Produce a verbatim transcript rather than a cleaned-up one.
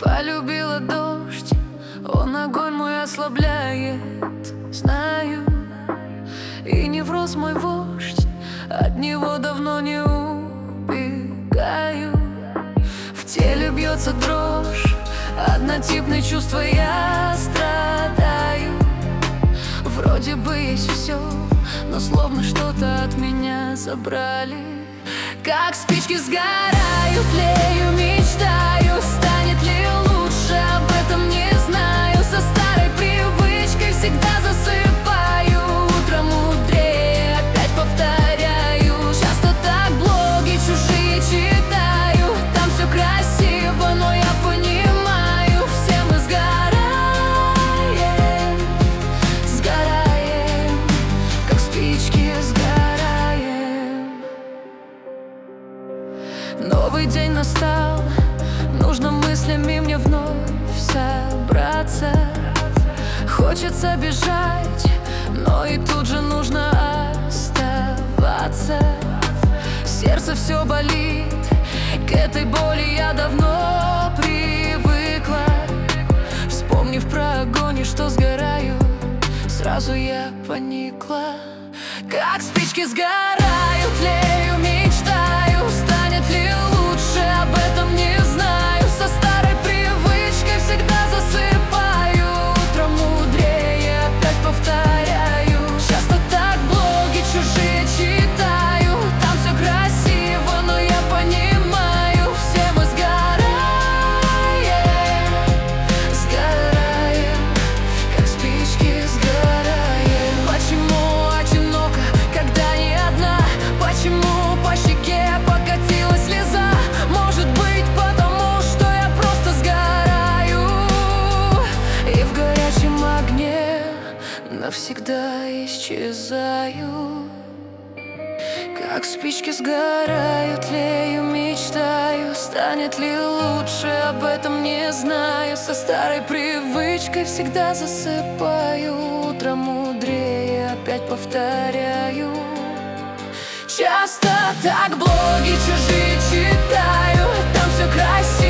Полюбила дождь, он огонь мой ослабляет, знаю. И невроз мой вождь, от него давно не убегаю. В теле бьется дрожь, однотипные чувства я страдаю. Вроде бы есть все, но словно что-то от меня забрали. Как спички сгораю, тлею, мечтаю, станет ли лучше, об этом не знаю. Со старой привычкой всегда засыпаю, утром мудрее, опять повторяю. Часто так блоги чужие читаю, там все красиво, но я понимаю, все мы сгораем, сгораем, как спички сгораем. Новый день настал, нужно мыслями мне вновь собраться. Хочется бежать, но и тут же нужно оставаться. Сердце все болит, к этой боли я давно привыкла. Вспомнив про огонь и что сгораю, сразу я поникла. Как спички сгораю, тлею, мечтаю, станет ли лучше, об этом не знаю. Со старой привычкой всегда засыпаю, утром мудрее, опять повторяю. Часто так блоги чужие читаю, там все красиво, но я понимаю, все мы сгораем, сгораем, как спички сгораем. Почему одиноко, когда не одна? Почему по щеке покатилась слеза? Может быть, потому что я просто сгораю, и в горячем огне навсегда исчезаю. Как спички сгораю, тлею, мечтаю, станет ли лучше, об этом не знаю. Со старой привычкой всегда засыпаю, утром мудрее, опять повторяю. Часто так блоги чужие читаю, там все красиво.